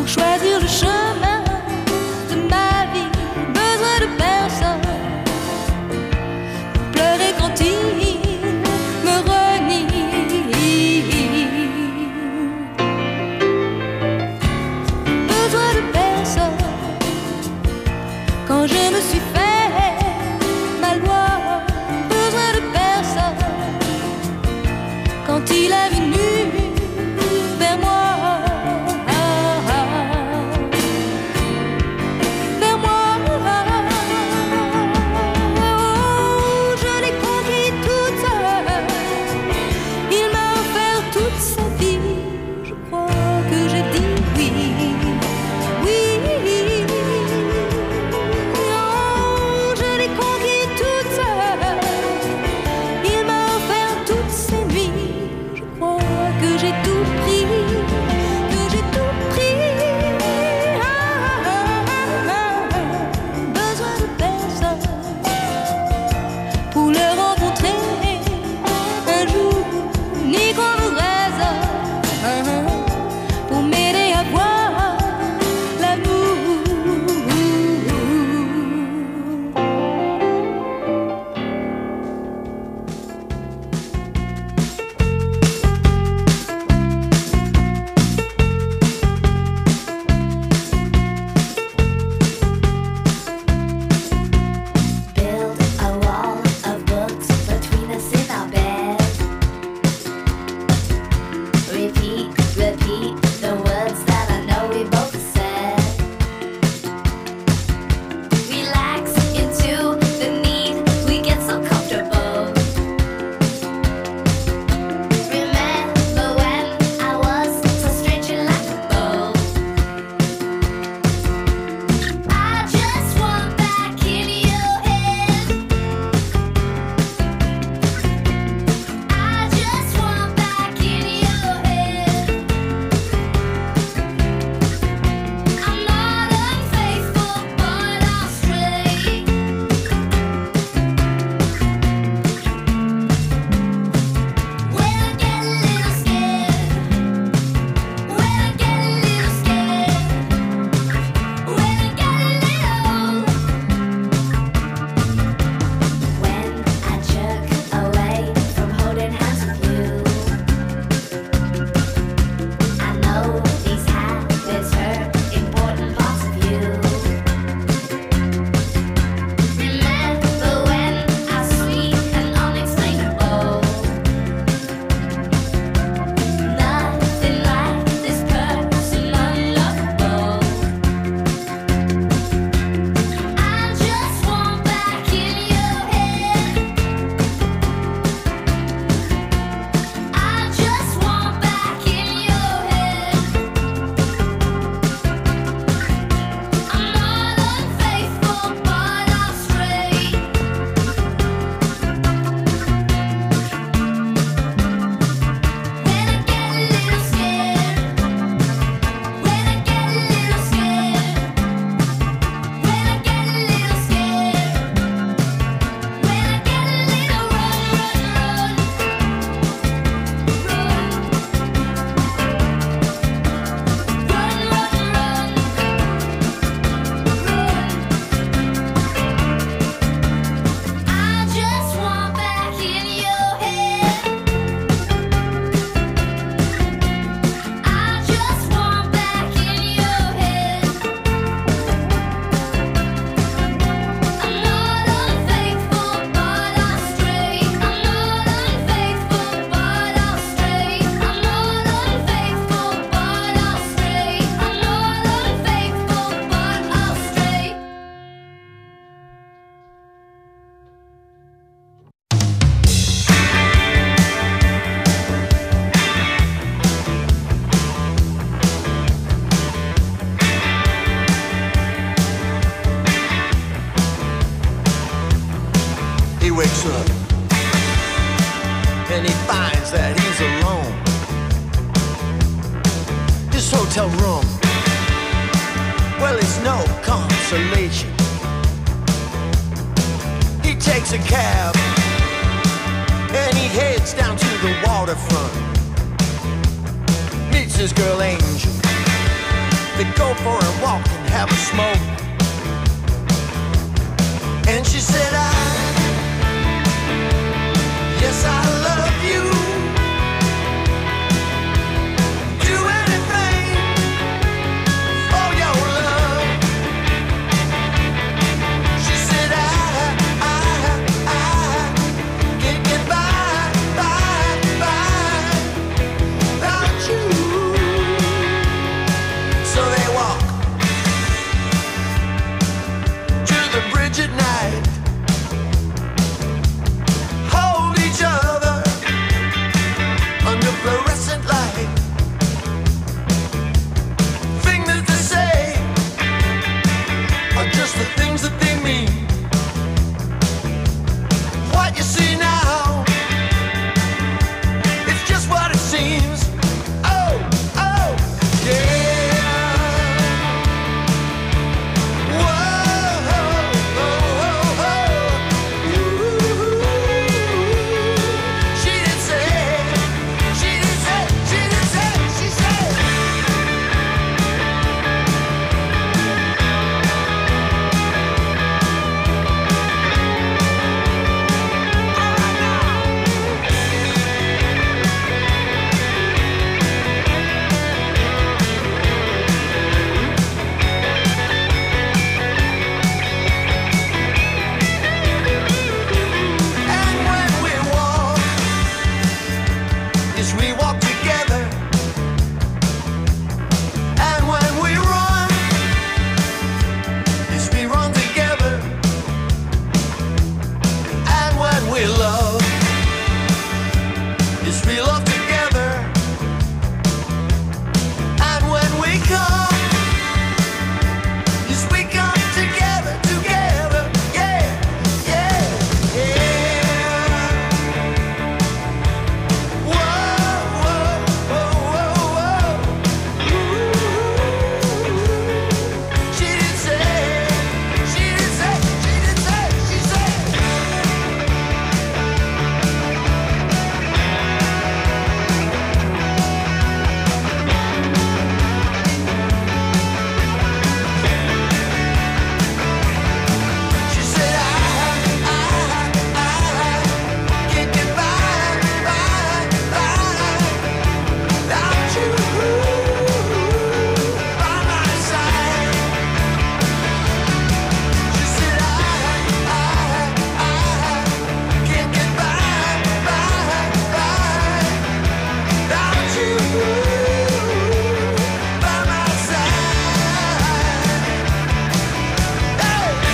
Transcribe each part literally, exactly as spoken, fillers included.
pour choisir le chemin de ma vie. Besoin de personne pour pleurer quand il me renie. Besoin de personne quand je me suis fait ma loi. Besoin de personne quand il est venu vers moi. Vers moi. Oh, je l'ai conquis toute seule. Il m'a offert toute sa vie. Je crois que j'ai dit oui. Oui. Oh, je l'ai conquis toute seule. Il m'a offert toutes ses nuits. Je crois que j'ai tout pris. Que j'ai tout pris. Ah, ah, ah, ah. Besoin de personne pour le rencontrer un jour, ni qu'on nous raisonne pour m'aider à voir l'amour. Build a wall of books between us in our bed. Repeat, repeat the words that I know we both said. Relax into the need, we get so comfortable. Remember when I was so stretching like a bow? I just want back in your head. I just want back in your head. I'm not unfaithful, but I'll stray. When I get a little scared, when I get a little scared, when I get a little, when I jerk away from holding hands with you, I know these habits hurt important parts of you. Remember when I was sweet and unexplainable? Nothing like this person unlovable. I just want back in your head. I just want back in your head. I'm not unfaithful, but I'll stray. When I get a little scared, when I get a little scared, when I get a little scared, when I get a little run, run, run, run, run, run. I just want back in your head. I just want back in your head. I'm not unfaithful, but I'll stray. I'm not unfaithful, but I'll stray. I'm not unfaithful, but I'll stray. I'm not unfaithful, but I'll stray. He wakes up and he finds that he's alone. His hotel room, well, it's no consolation. He takes a cab and he heads down to the waterfront. Meets his girl Angel they go for a walk and have a smoke. And she said, I, yes, I love you. Do anything for your love. She said, I, I, I can't get by, by, by without you. So they walk to the bridge at night, hold each other under fluorescent light. Things that they say are just the things that they mean. What you see now, it's just what it seems. Oh, oh, yeah. Whoa, oh, oh, oh. Ooh. She didn't say, she didn't say, she didn't say, she said. And when we walk, yes, we walk together. And when we run, yes, we run together. And when we love, yes, we love together. And when we come, yes, we come together, together. Yeah, yeah, yeah. Whoa, whoa, whoa, whoa, whoa. Ooh. She didn't say, she didn't say, she didn't say, she said. She said, I, I, I can't get by, by, by without you by my side. She said, I, I, I can't get by, by, by without you by my side. Hey!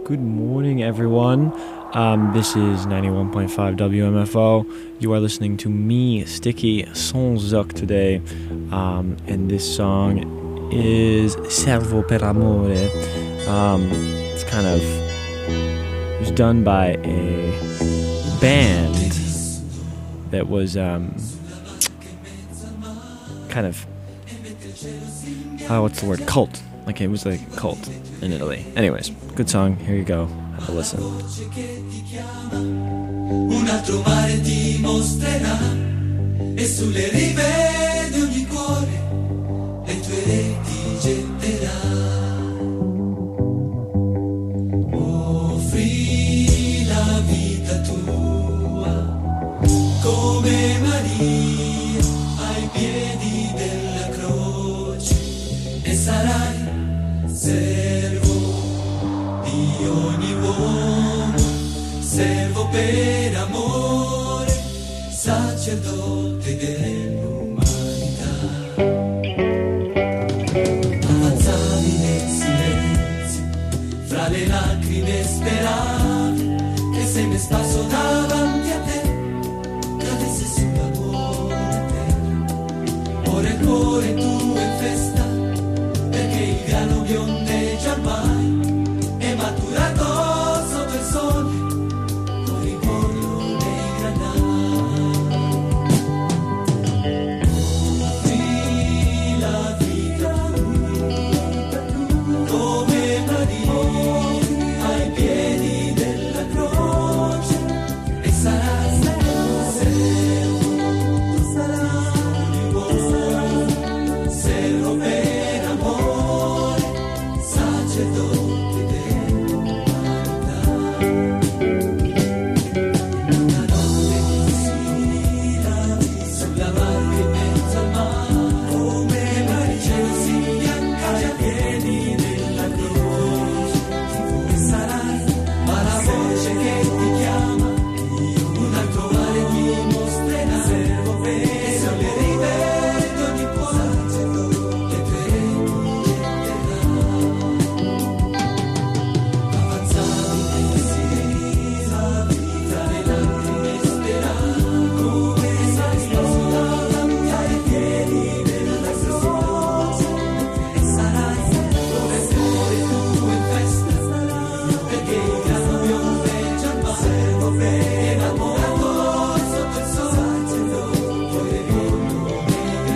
Good morning, everyone. Um, this is ninety-one point five W M F O. You are listening to me, Sticky Sans Zuck today. Um, and this song is Servo per Amore. Um, it's kind of, it was done by a band that was um, kind of, oh, what's the word? Cult. Like it was like a cult in Italy. Anyways, good song. Here you go. Have a listen. Un altro mare ti mostrerà e sulle rive di ogni cuore le tue reti getterà. Offri la vita tua come Maria ai piedi della croce e sarai servo di ogni uomo, servo per amore, sacerdote dell'umanità. Avanzavi nel silenzio, fra le lacrime speravi che il seme sparso davanti a te cadesse sulla buona terra. Ora il cuore tuo è festa, perché il grano biondeggia ormai, è maturato sotto il sole, con ripoglio nei granai. Offri la vita come Maria ai piedi della croce e sarai servo, sarai di uomo, servo per amore, sacerdote dell'umanità. Una notte di sera sulla barca in mezzo al mare, come Maria si bianca ai piedi della croce, e sarai, ma la voce che ti chiama un altro mare ti mostrerà, servo per sulle rive di ogni cuore le tue reti getterà. Avanzavi nel silenzio, tra le lacrime speravi, come sei sposo davanti ai piedi della croce, e sarai come il cuore tuo in festa, perché il grano biondeggia ormai, servo per amore, sotto il sole, sacerdote dell'umanità.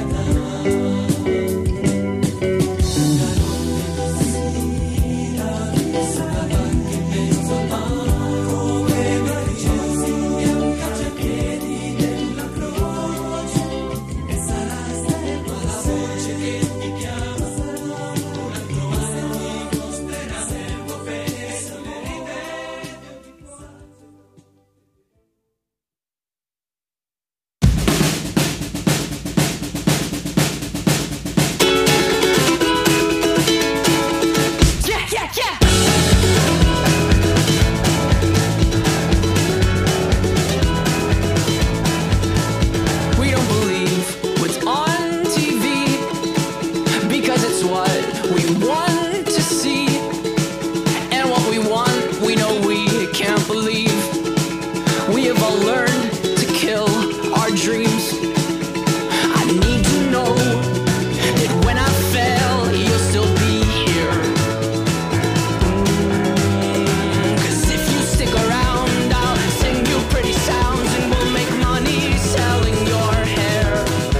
We don't believe what's on T V because it's what we want to see, and what we want we know we can't believe. We have all learned to kill our dreams. I need to know that when I fail you'll still be here. Cause if you stick around I'll sing you pretty sounds and we'll make money selling your hair.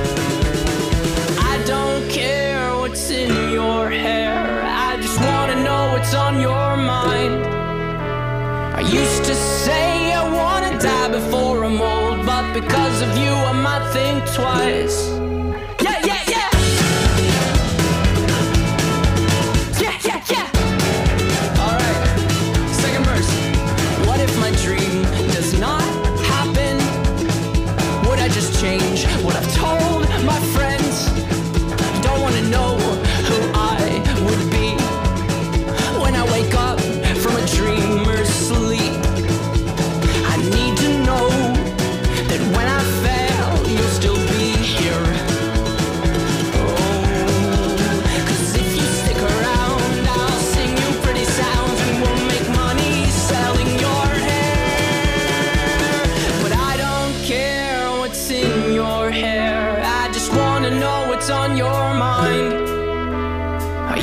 I don't care what's in your hair, I just wanna know what's on your mind. I used to say I wanna die before I'm old, but because of you I might think twice. Yeah, yeah, yeah. Yeah, yeah, yeah. Alright, second verse. What if my dream does not happen? Would I just change what I've told my friends? Don't wanna know who I would be when I wake up from a dreamer's sleep. I need to know that when I fail you'll still be here.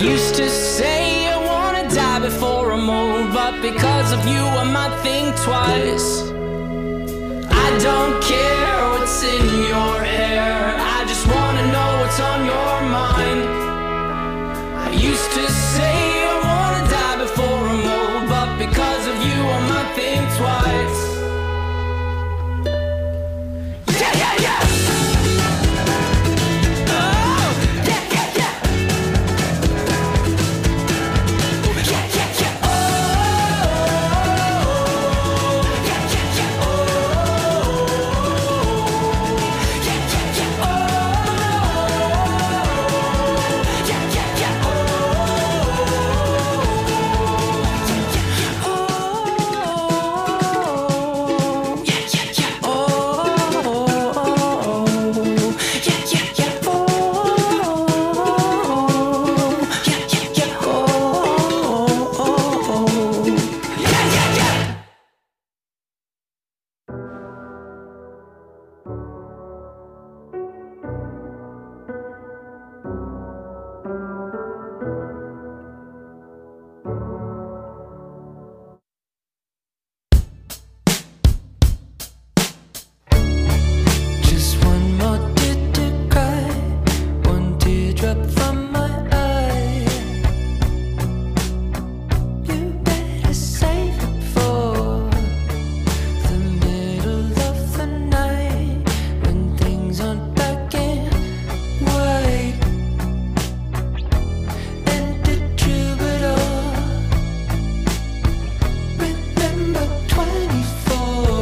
Used to say I wanna die before I move, but because of you I might think twice. I don't care what's in your hair, I just wanna know what's on your mind. I used to say I wanna die before I move, but because of you I might think twice. Yeah, yeah, yeah! Oh, yeah, yeah, yeah! Yeah, yeah, yeah! Oh, yeah, yeah, yeah! Oh, yeah, yeah, yeah! Oh, yeah, yeah, yeah! Just one more tear to cry, one teardrop from my eye. You better save it for the middle of the night, when things aren't black and white. And the troubadour, remember twenty-four.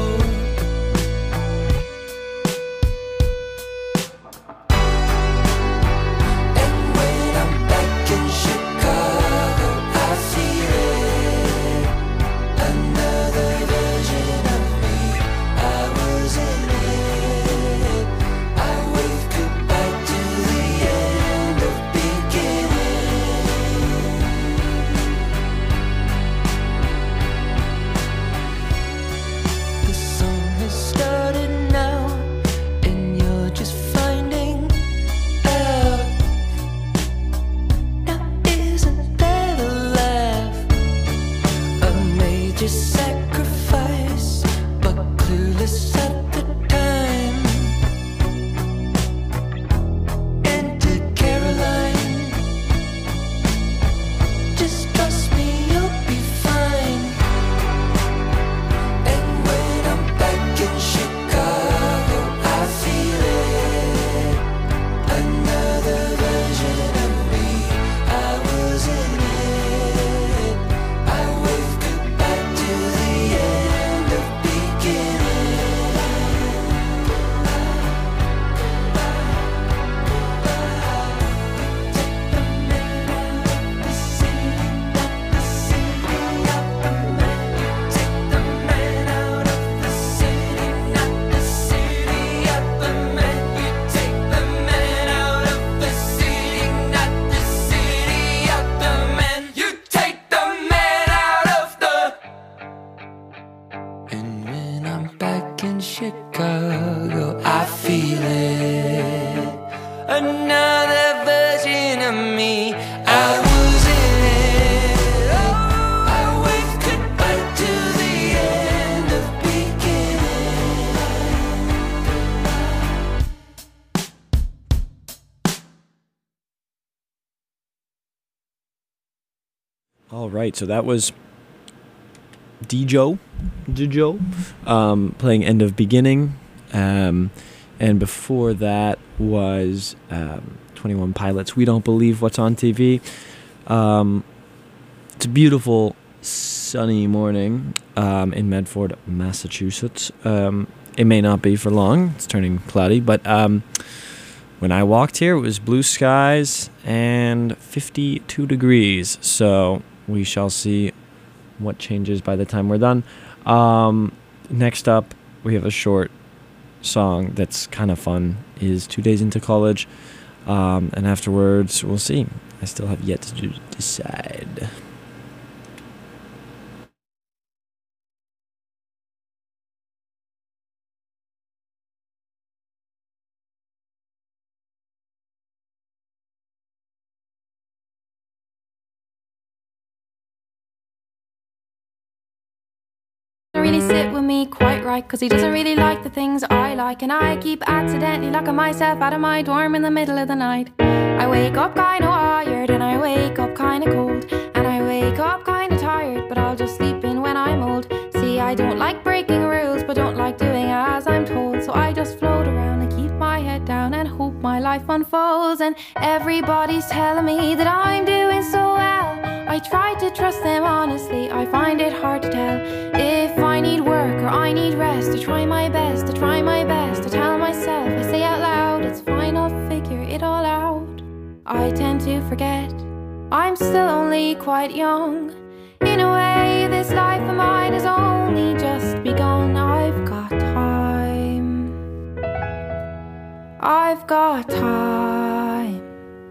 And when I'm back in Chicago, I feel it. Another version of me, I was in it. I wave goodbye to the end of beginning. The song has started now, and you're just finding out. Now isn't that a laugh? A major sacrifice, but clueless at the time. And to Caroline, just trust me, you'll be fine. And when I'm back in Chicago, I feel it. Another version of me, I was in it. I wave goodbye to the end of beginning. Take the man out of the city, not the city out the man. You take the man out of the city, not the city out the man. You take the man out of the. And when I'm back in Chicago, I feel it. Another version of me, I was in it. Oh, I wave goodbye to the end of beginning. All right, so that was Dijo, Dijo, um, playing End of Beginning, um, and before that was um, twenty-one Pilots, We Don't Believe What's on T V. Um, it's a beautiful sunny morning um, in Medford, Massachusetts. Um, it may not be for long, it's turning cloudy, but um, when I walked here, it was blue skies and fifty-two degrees, so we shall see what changes by the time we're done. Um, next up, we have a short song that's kind of fun, is Two Days Into College, um, and afterwards, we'll see. I still have yet to do- decide. with me quite right, cause he doesn't really like the things I like. And I keep accidentally locking myself out of my dorm in the middle of the night. I wake up kinda wired, and I wake up kinda cold, and I wake up kinda tired, but I'll just sleep in when I'm old. See, I don't like breaking rules, but don't like doing as I'm told. So I just float around and keep my head down and hope my life unfolds. And everybody's telling me that I'm doing so well. I try to trust them honestly, I find it hard to tell if I need work or I need rest. I try my best, I try my best, I tell myself, I say out loud, it's fine, I'll figure it all out. I tend to forget, I'm still only quite young. In a way, this life of mine has only just begun. I've got time, I've got time.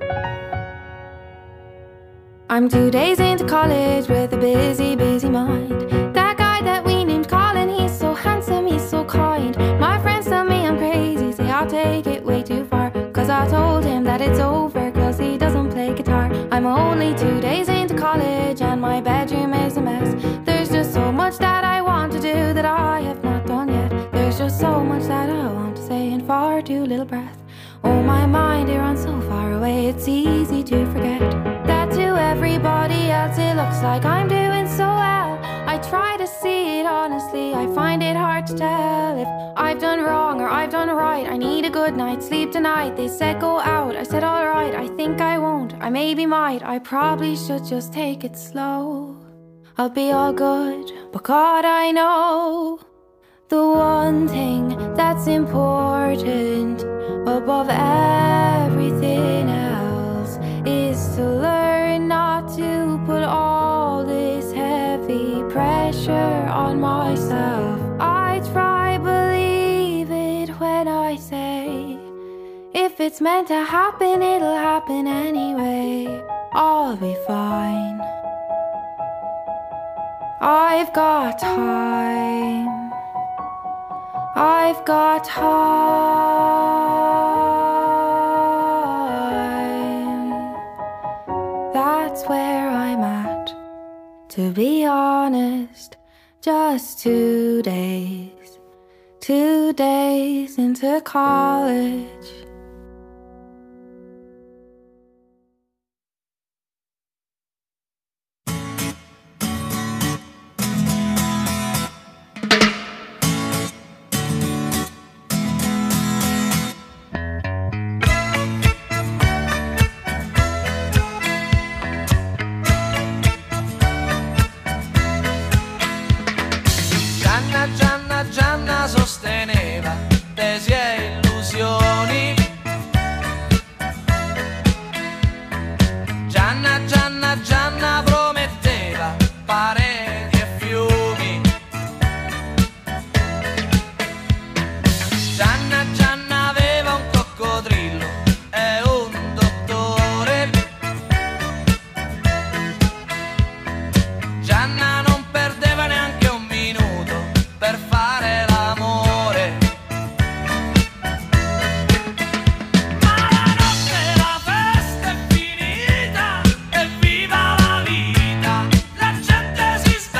I'm two days into college with a busy, busy mind. That guy that we named Colin, he's so handsome, he's so kind. My friends tell me I'm crazy, say I'll take it way too far, cause I told him that it's over, cause he doesn't play guitar. I'm only two days into college and my bedroom is a mess. There's just so much that I want to do that I have not done yet. There's just so much that I want to say in far too little breath. Oh, my mind, it runs so far away, it's easy to forget that to everybody else it looks like I'm doing so well. I try to see it honestly, I find it hard to tell if I've done wrong or I've done right. I need a good night's sleep tonight. They said go out, I said alright. I think I won't, I maybe might. I probably should just take it slow. I'll be all good, but God, I know the one thing that's important above everything else is to learn not to put all this heavy pressure on myself. I try believe it when I say if it's meant to happen, it'll happen anyway. I'll be fine, I've got time, I've got time. That's where I'm at, to be honest. Just two days, two days into college. Sosteneva tesi e illusioni. Gianna, Gianna, Gianna prometteva pareti e fiumi. Gianna, Gianna aveva un coccodrillo e un dottore. Gianna non perdeva neanche un minuto per fare l'amore. Ma la notte la festa è finita e viva la vita. La gente si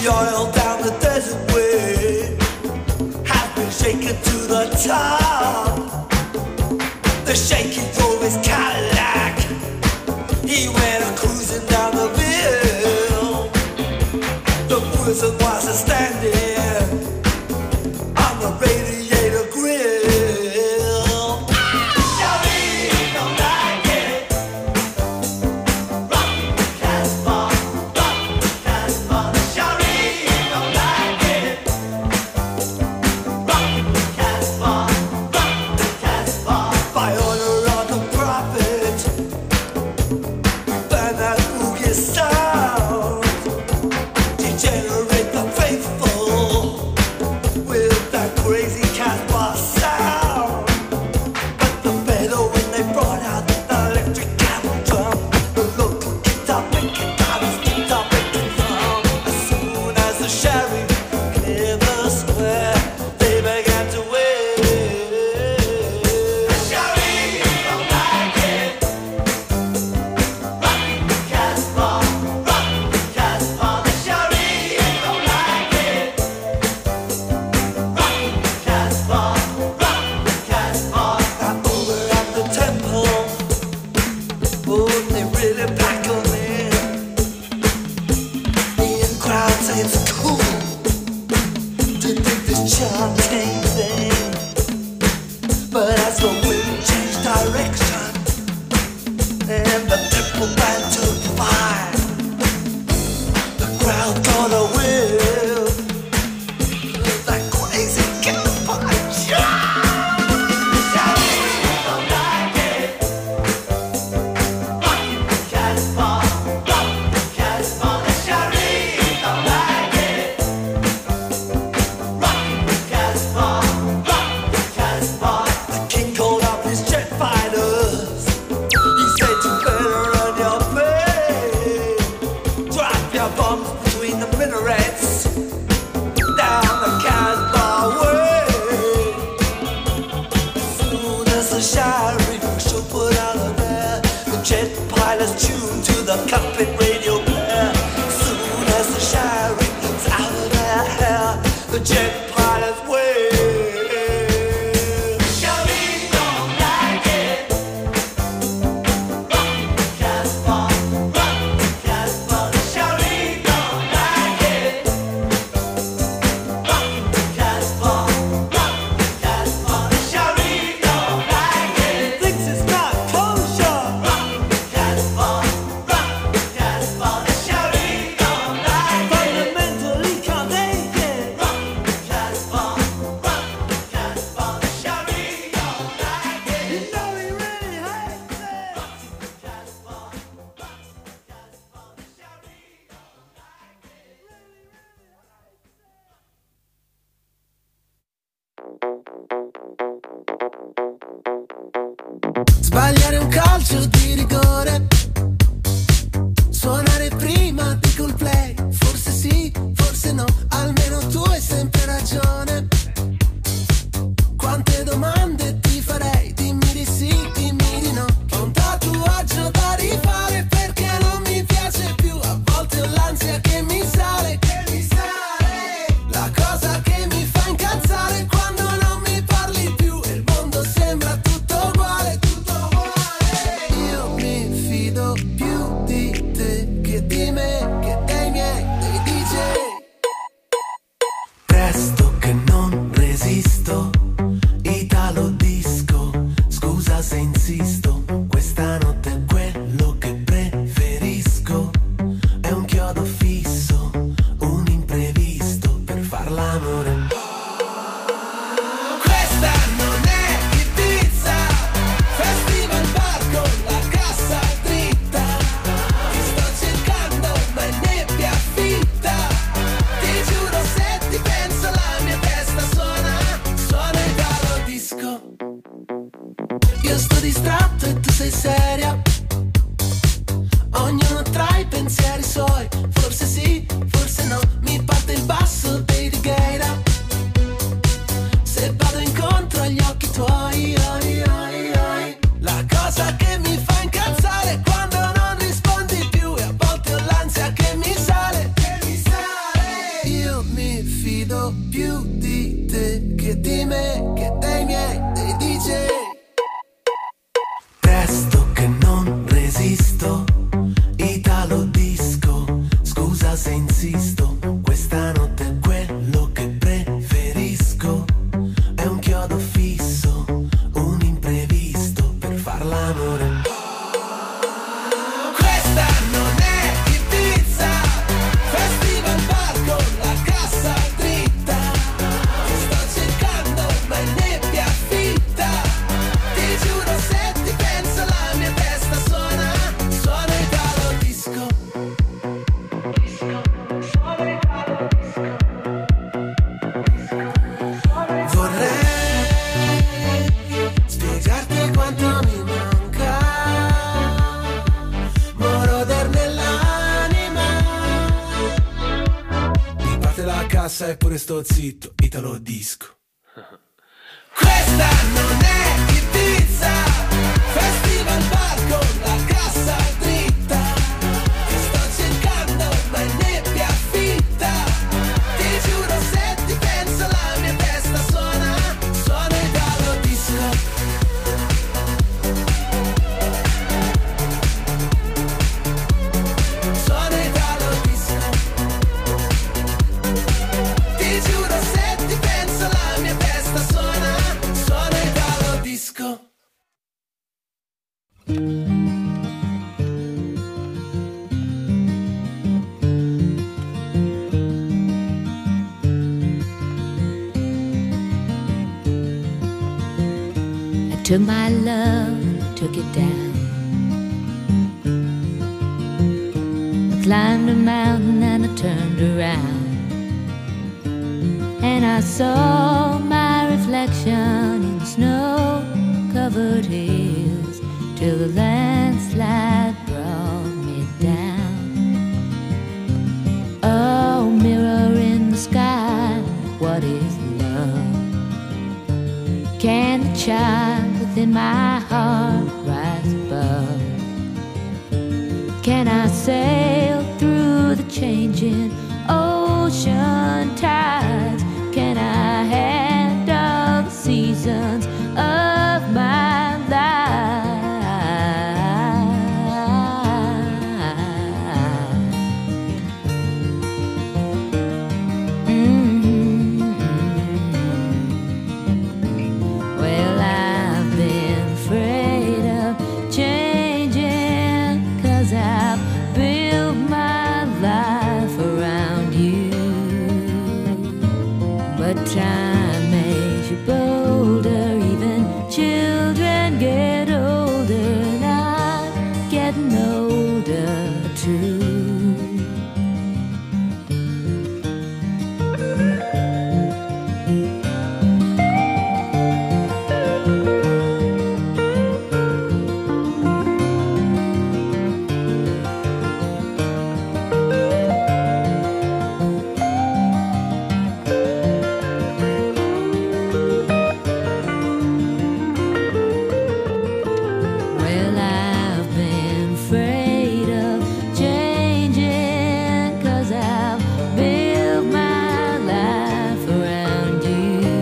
The oil down the desert way has been shaken to the top. The shaking drove his Cadillac. He went a cruising down the hill. The prison was a standing on the radiator grill. Shawty don't like it. Rock the Casbah, rock the Casbah. Shawty don't like it. Rock the Casbah, rock the Casbah. By order of the prophet, burn that boogie sound. Degenerate the faithful with that crazy Casbah sound. But the better when they brought out the electric cattle drum, the local guitar picking out his guitar picking drum. As soon as the sheriff cleared the square, they began to wait. The sheriff don't like it. Rock the Casbah, rock the Casbah. The sheriff don't like it. Rock the Casbah, rock the Casbah. Now over at the temple, oh, they really pack 'em in. The in crowd say it's cool to think this chanting thing. But as the wind changed direction and the temple band took fire, the crowd got a whiff of that crazy Casbah. The sheriff don't like it. Rock the Casbah, rock the Casbah. The sheriff don't like it. Rock the Casbah, rock the Casbah. The king called up his jet fighters. He said you better run your face. Drop your bombs between the minarets down the Casbah way. As soon as the sheriff should put out of there, the jet pilots tuned to the cockpit radio player. As soon as the sheriff was out of their hair, the jet pilots wave. The sheriff don't like it. Rock the Casbah, rock the Casbah. The sheriff don't like it. Rock the Casbah, rock the Casbah. The sheriff don't like it. Thinks it's not kosher. Rock the Casbah, rock the Casbah. The sheriff don't like it. Fundamentally can't take it. Rock the Casbah, rock the Casbah. The sheriff don't like it. You know he really hates it. Rock the Casbah, rock the Casbah. The sheriff don't like it. Really, Sbagliare un calcio di rigore, suonare prima di col play. Forse sì, forse no, almeno tu hai sempre ragione. Quante domande ti farei, dimmi di sì, dimmi di no. Ho un tatuaggio da rifare perché non mi piace più. A volte ho l'ansia che mi sale, che mi sale. La cosa che mi fa incazzare quando non mi parli più e il mondo sembra tutto uguale, tutto uguale. Io mi fido più di te che di me, che dei miei, dei D J. Presto che non resisto, Italo disco, scusa se insisto, questa notte è quello che preferisco. È un chiodo fisso, un imprevisto per far l'amore. Questa non è Ibiza, festival bar con la cassa dritta. Ti sto cercando ma è nebbia fitta. Ti giuro se ti penso la mia testa suona, suona Italo disco. Io sto distratto e tu sei seria. Ognuno tra i pensieri suoi. Forse sì, forse no. Mi parte il basso dei Righeira. Se vado incontro agli occhi tuoi, oi, oi, oi. La cosa che mi fa incazzare è quando non rispondi più. E a volte ho l'ansia che mi sale, che mi sale. più di te che di me, che dei miei, dei D J. Presto che non resisto, Italo disco, scusa se insisto, questa notte è quello che preferisco, è un chiodo fisso, un imprevisto per far l'amore. Questa non è Ibiza, festival bar con la cassa dritta, ti sto cercando ma in nebbia fitta, ti giuro se ti penso la mia testa suona, suona Italo disco. Vorrei spiegarti quanto mi manca, moroder nell'anima. Mi parte la cassa eppure sto zitto, Italo disco. Questa non è Ibiza, festival bar con la cassa dritta, ti sto cercando ma in nebbia fitta, ti giuro se ti penso la mia testa suona, suona Italo disco. Suona Italo disco. Ti giuro se ti penso la mia testa suona, suona Italo disco. I took my love, took it down. I climbed a mountain and I turned around, and I saw my reflection in snow-covered hills till the landslide brought me down. Oh, mirror in the sky, what is love? Can the child within my heart rise above? Can I sail through the changing ocean tides? Can I handle the seasons of my life? Mm-hmm. Well, I've been afraid of changing, 'cause I've built my life around you. But time makes you bolder, even children get older, and I'm getting older too. Well, I've been afraid of changing, 'cause I've built my life around you.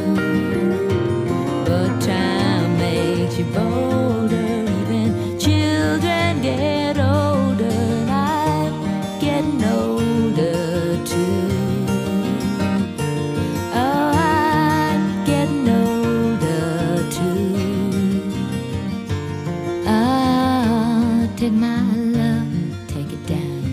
But time makes you bolder, even children get older, and I'm getting older too. Oh, I'm getting older too. Ah, take my love, take it down.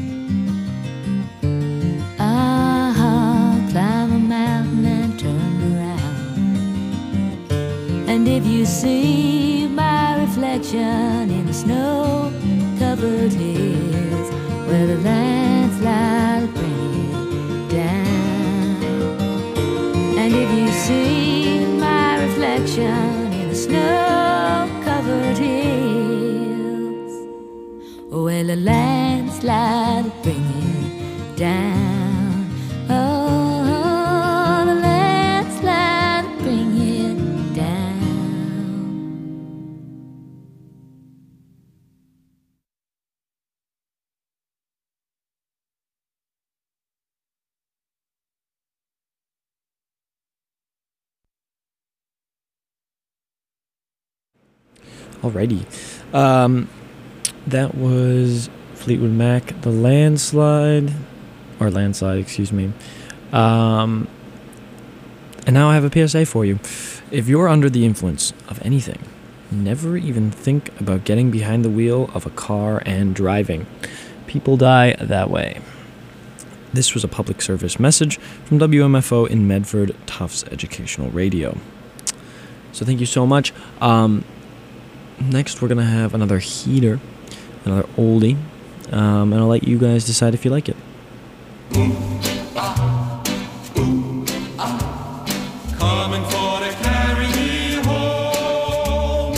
Ah, climb a mountain and turn around. And if you see my reflection in the snow-covered hills, where the landslide bring it down. And if you see my reflection in the snow-covered hills, well, the landslide bring it down. Oh, the landslide bring it down. Alrighty. Um, that was Fleetwood Mac, The Landslide, or Landslide, excuse me. Um, and now I have a P S A for you. If you're under the influence of anything, never even think about getting behind the wheel of a car and driving. People die that way. This was a public service message from W M F O in Medford, Tufts Educational Radio. So thank you so much. Um, next, we're going to have another heater, another oldie, um, and I'll let you guys decide if you like it. Coming for to carry me home.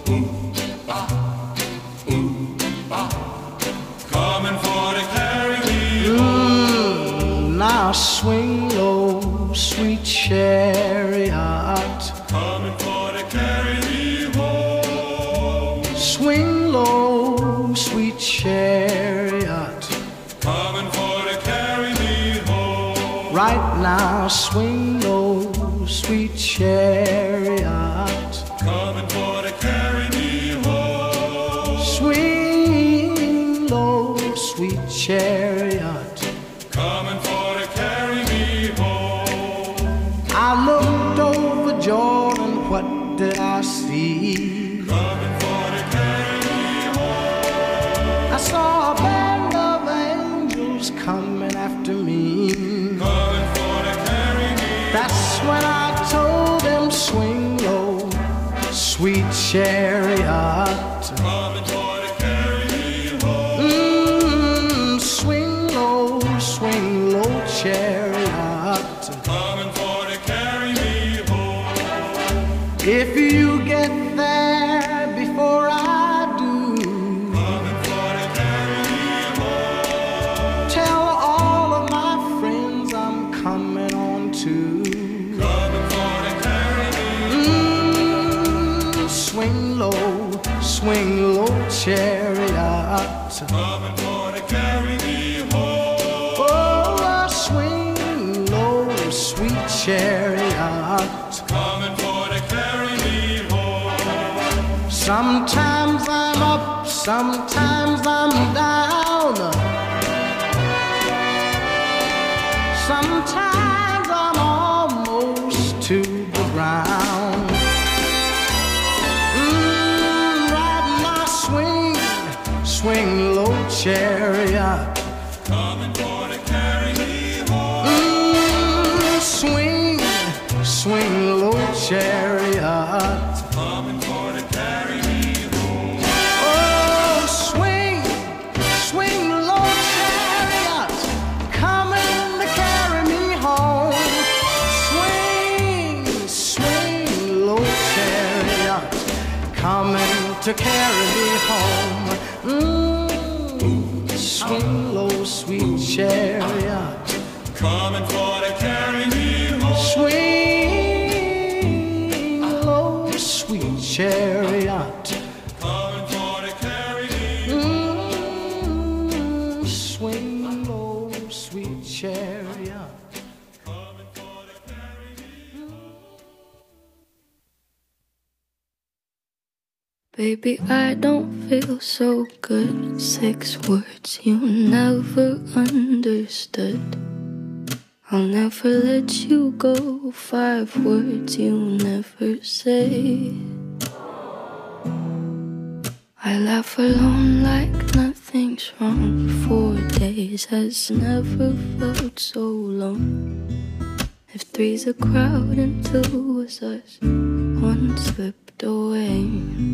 Coming for to carry me home. Now swing low, sweet chariot. Coming for to carry me home. Swing low, sweet chariot. Coming for to carry me home. Right now, swing low, sweet chariot. Coming for to carry me home. Swing low, sweet chariot. Coming for to carry me home. I looked over Jordan, what did I see? Coming for to carry me home. I saw a band of angels coming after me. Coming for to carry me. That's when I told them, swing low, sweet chariot. Coming for to carry me home. Mm, swing low, swing low, chariot. Coming for to carry me home. If you get there before I do, Coming for to carry me home. tell all of my friends I'm coming on too. Coming for to carry me. Mm, swing low, swing low, chariot. Coming for to carry me home. Oh, I swing low, sweet chariot. Coming for to carry me home. Sometimes I'm up, sometimes I'm down. Sometimes I'm almost to the ground. Mm, right now, swing, swing low, chariot. Coming for to carry me home. Mm, swing, swing low, chariot. Coming for to carry me home. Oh, swing, swing low, chariot. Coming to carry me home. Swing, swing low, chariot. Coming to carry me home. Mm, swing low, sweet chariot. Coming for to carry me home. Swing low, sweet chariot. Coming for to carry me. Mm, swing low, sweet chariot. Coming for to carry me. Baby, I don't feel so good. Six words you never understood. I'll never let you go. Five words you never say. I laugh alone like nothing's wrong. Four days has never felt so long. If three's a crowd and two was us, one slipped away.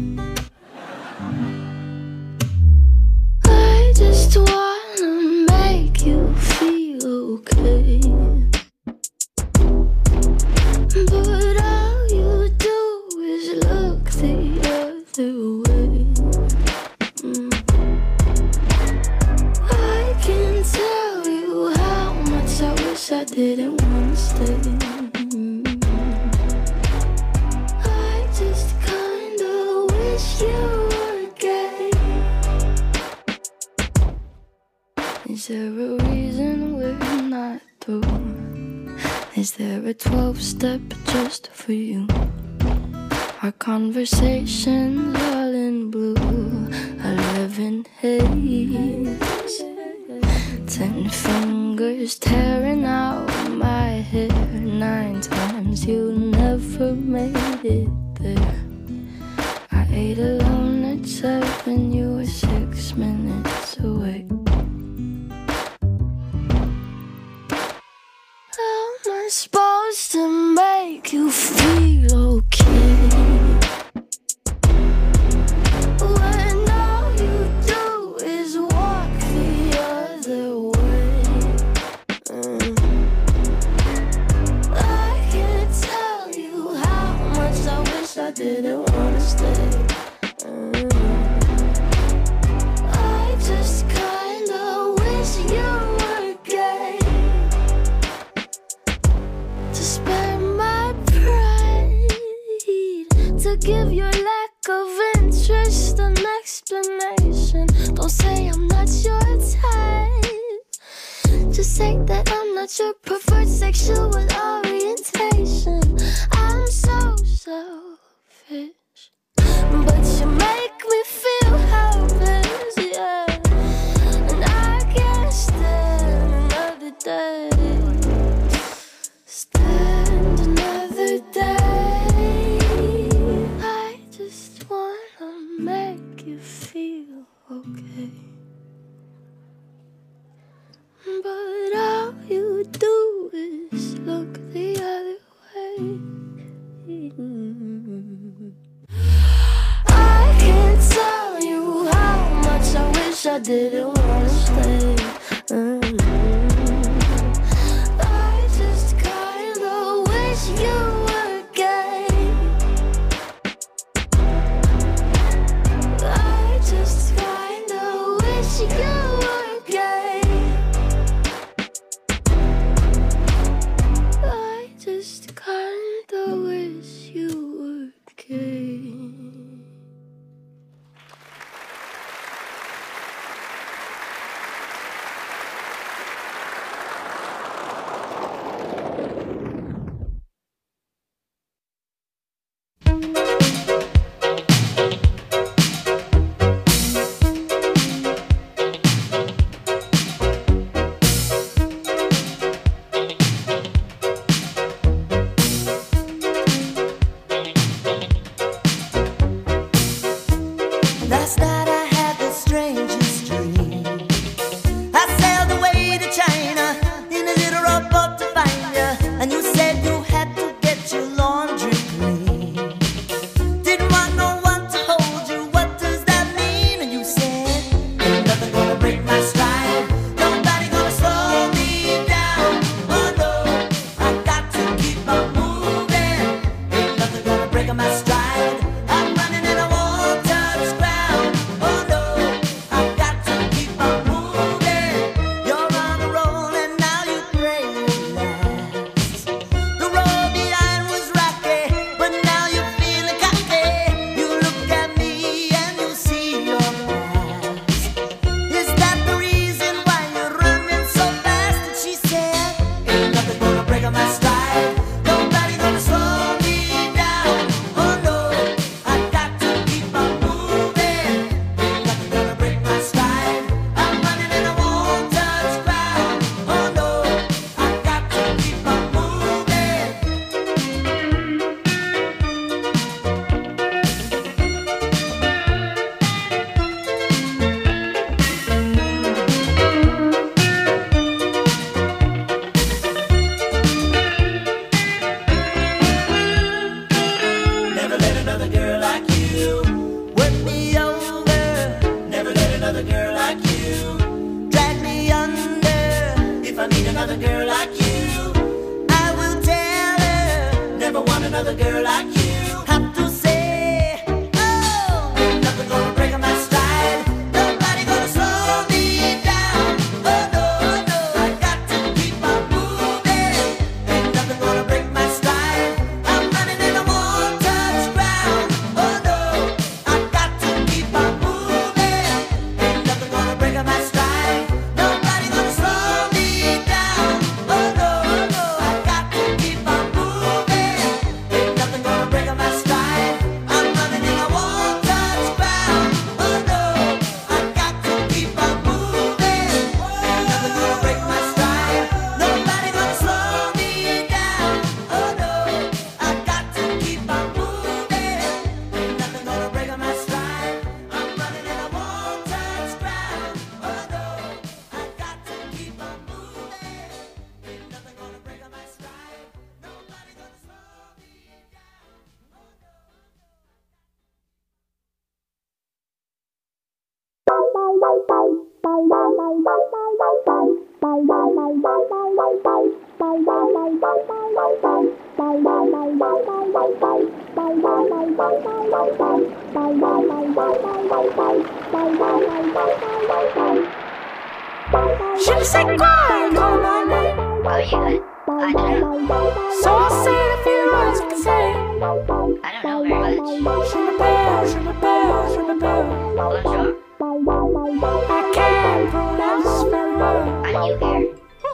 I just wanna make you feel okay, but all you do is look the other way. Mm. I can tell you how much I wish I didn't want to stay. Mm. I just kinda wish you were gay. Is there a reason we're not through? Is there a twelve-step just for you? Our conversations all in haze. Ten fingers tearing out my hair. Nine times you never made it there. I ate alone at seven, you were six minutes away. How am I supposed to make you feel okay when all you do is walk the other way? Mm. I can't tell you how much I wish I didn't wanna stay. Mm. I just kinda wish you were gay to spare my pride, to give your lack of interest an explanation. Don't say I'm not your type, just say that I'm not your preferred sexual orientation. I'm so selfish, but you make me feel helpless, yeah. And I can't stand another day. Stand another day. I just wanna make you feel okay, but all you do is look the other way. I can't tell you how much I wish I didn't wanna stay. Mm. I just kinda wish you were gay. I just kinda wish you were gay. I just kinda wish you were gay. Last night I had the strangest dream. I sailed away to China in a little rowboat to find you, and you said you had to get your laundry clean. Didn't want no one to hold you. What does that mean? And you said, ain't nothing gonna break my stride. Nobody gonna slow me down. Oh no, I got to keep on moving. Ain't nothing gonna break my stride. I'm running and I won't touch ground. Oh no, I got to keep on moving. You're on a roll and now you pray it lasts. The road behind was rocky, but now you're feeling cocky. You look at me and you see your past. Is that the reason why you're running so fast? And she said, ain't nothing gonna break on my stride. Nobody gonna slow me down. Oh no, I got to keep on moving. Ain't nothing gonna break my stride. I'm running and I won't touch ground. Oh no, I got to keep on moving. Never let another girl like you work me over. Never let another girl like you drag me under. If I meet another girl like you, I will tell her. Never want another girl like you. Have to say, oh, ain't nothing gonna break my stride. Nobody gonna slow me down. Oh no, no, I got to keep on moving. Ain't nothing gonna break my stride. I'm running and I won't touch ground. Oh no, I got to keep on moving. Ain't nothing gonna break my stride. Nobody gonna slow me down. Oh no, no, I got to keep on moving. Ain't nothing gonna break Je ne sais quoi, call my name. Oh, you? I don't know. So I'll say the few words you can say. I don't know very much. Je m'appelle, je m'appelle, je m'appelle. Bonjour. I can't pronounce very well. I'm new here.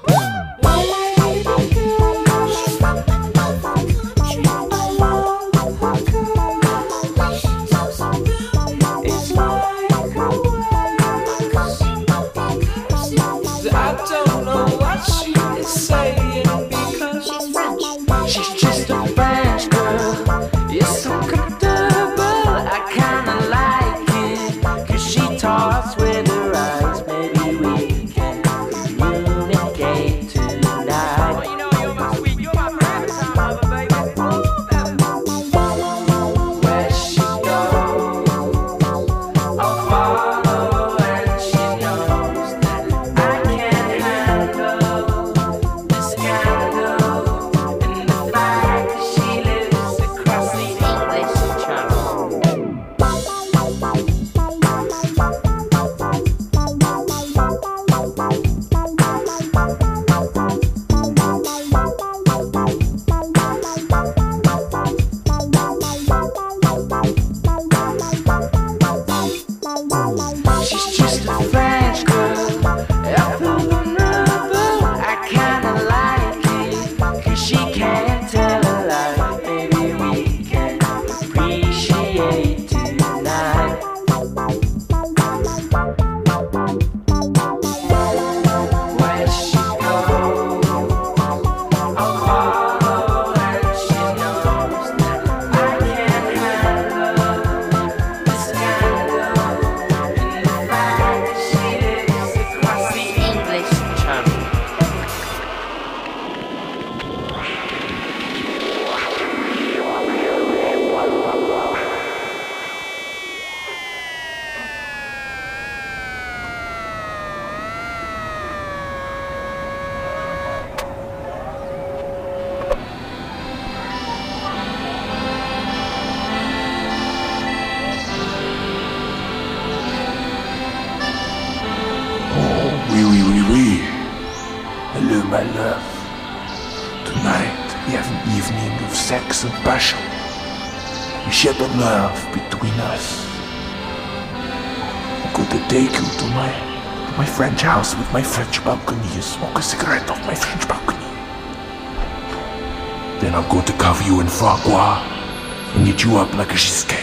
my love. Tonight we have an evening of sex and passion. We share the love between us. I'm going to take you to my, to my French house with my French balcony and smoke a cigarette off my French balcony. Then I'm going to cover you in foie gras and eat you up like a cheesecake.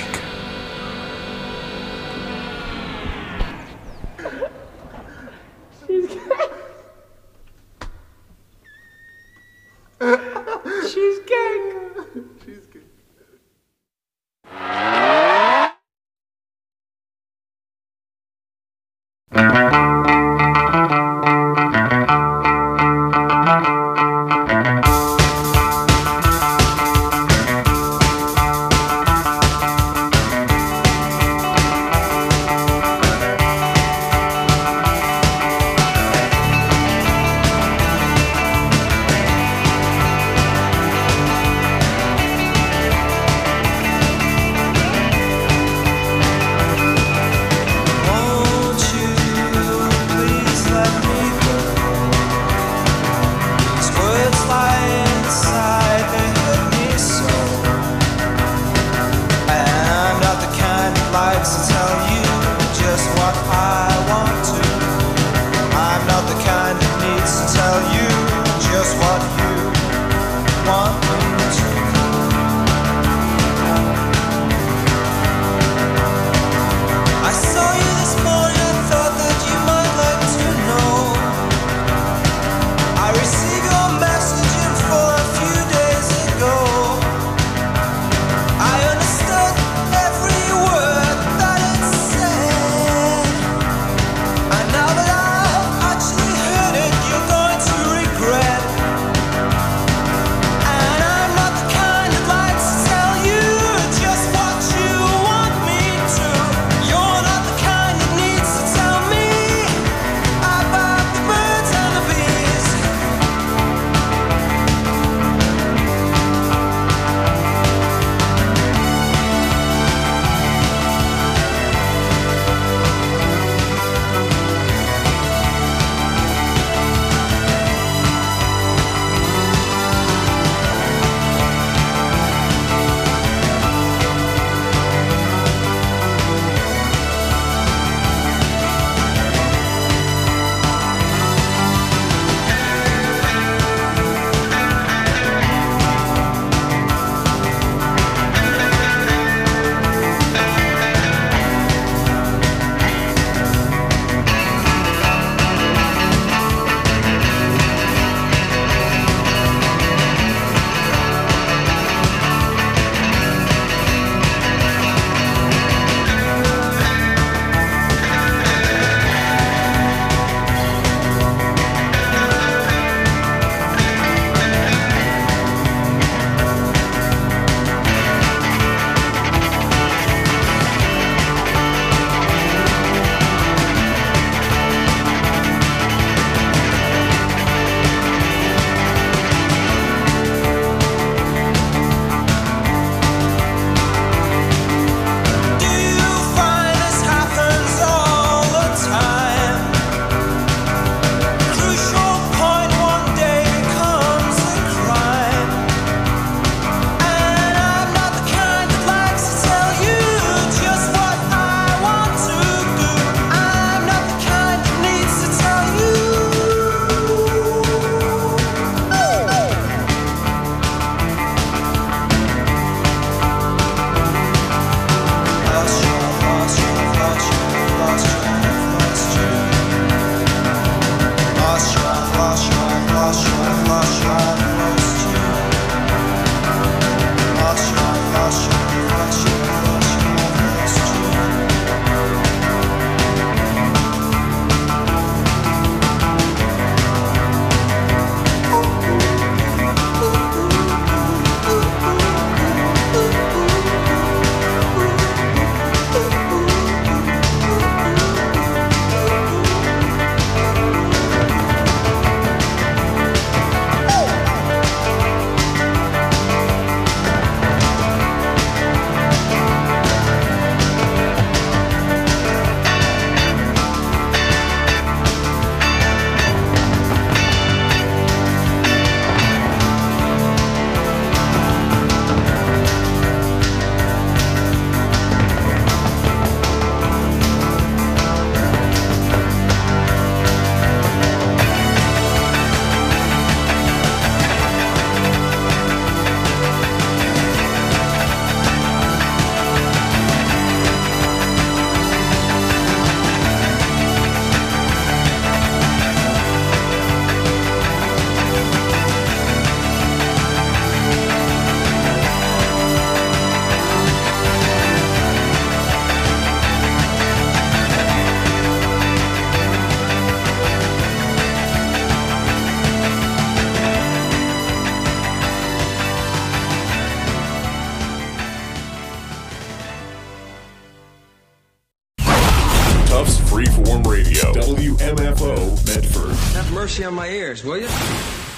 mercy on my ears, will you?